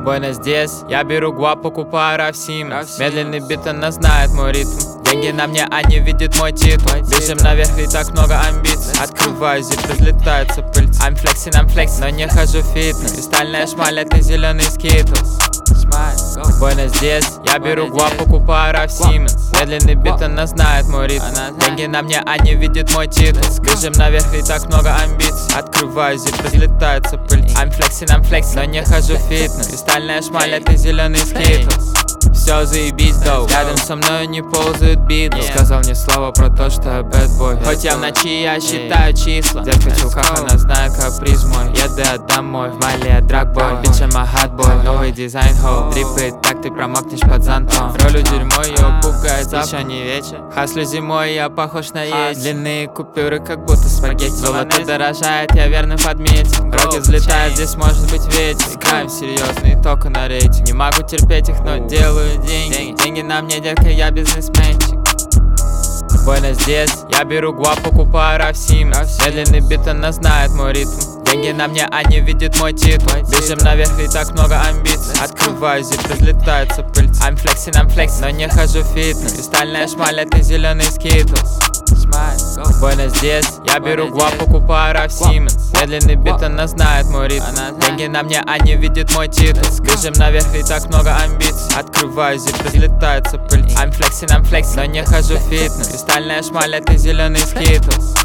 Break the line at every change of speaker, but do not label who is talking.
Буэнос-Диас, я беру гуап, покупаю Рафсимонс. Медленный бит, она знает мой ритм. Деньги на мне, они видят мой титул. Бежим наверх, ведь так много амбиций. Открываю зип, разлетаются пыльцы. I'm flexing, но не хожу в фитнес. Кристальная шмаль, это зеленый скитлс. Буэнос-Диас, я беру гуап, покупаю Рафсимонс. Медленный бит, она знает мой ритм. Деньги на мне, они видят мой титул. Бежим наверх, ведь так много амбиций. Открываю зип, разлетаются пыльцы. I'm flexing, но не хожу в фитнес. Кристальная шмаль, это зеленый скитлс. Все заебись, доу. Рядом со мной не ползают битлы. Сказал мне слово про то, что я bad boy. Хоть я в ночи, я считаю числа. Детка в чулках, она знает каприз мой. Еду я домой, в Мале я драгбой. Bitch, I'm a hot boy, новый дизайн, хоу. Дрипает, так ты промокнешь под зонтом. Ролю дерьмо, ее пугает запах. Еще не вечер, хаслю зимой, я похож на есть. Длинные купюры, как будто спагетти. Золото дорожает, я верно подметил. Роки взлетают, здесь может быть ветер. Играем серьезно и только на рейтинг. Не могу терпеть их, но делаю деньги. Деньги на мне, детка, я бизнесменчик. Буэнос-Диас, я беру гуап, покупаю Рафсимонс. Медленный бит, она знает мой ритм. Деньги на мне, они видят мой титул. Бежим наверх, ведь так много амбиций. Открываю зип, разлетаются пыльцы. I'm flexing, но не хожу в фитнес. Кристальная шмаль, это зеленый скитлс. Буэнос-Диас, я беру гуап, покупаю Рафсимонс. Медленный бит, она знает мой ритм. Деньги на мне, они видят мой титул. Бежим наверх, ведь так много амбиций. Открываю зип, разлетаются пыльцы. I'm flexing, но не хожу в фитнес. Кристальная шмаль, это зеленый скитлс.